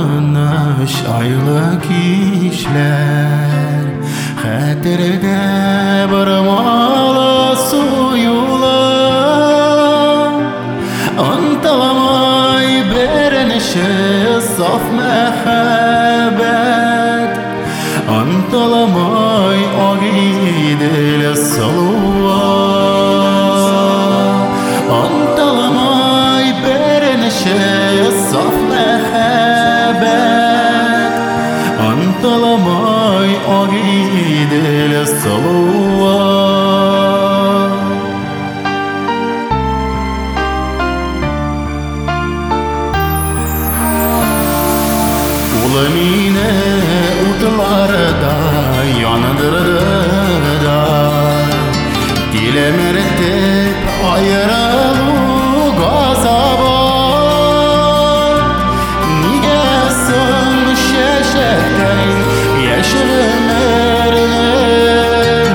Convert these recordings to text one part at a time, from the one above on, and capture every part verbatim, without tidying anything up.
yanlış aylık işler Xatirde bir mala suyular Antalamay berenişi saf mehabbet Antalamay agidil saluvar Antalamay berenişi saf mehabbet Antalamay agidil saluvar Ulamine utlarda yanadırda Dilemertip ayıralı gazaba Nige sığmış şeşekten yeşilmerine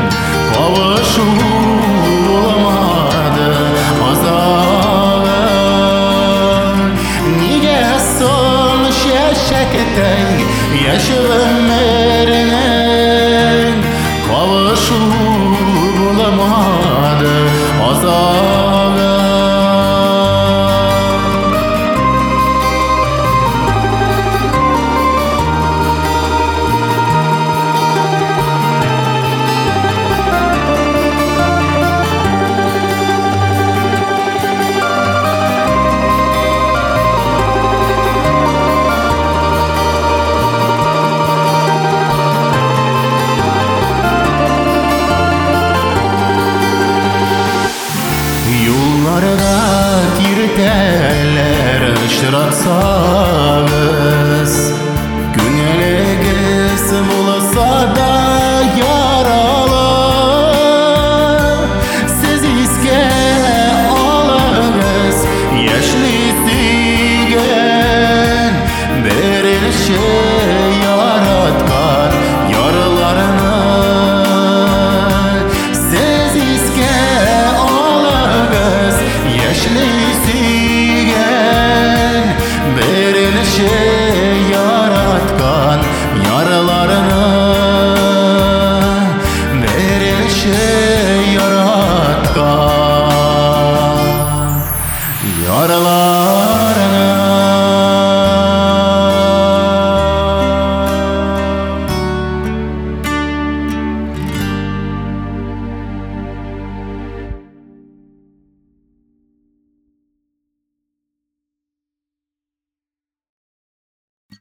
Kavuşulamadı azaba Nige sığmış şeşekten yeşilmerine Kavuşulamadı azaba Yollarda tirteller ışıratsağız Günelegi bulsa da yaralı Siz iske alınız yaşlı sigen Berişe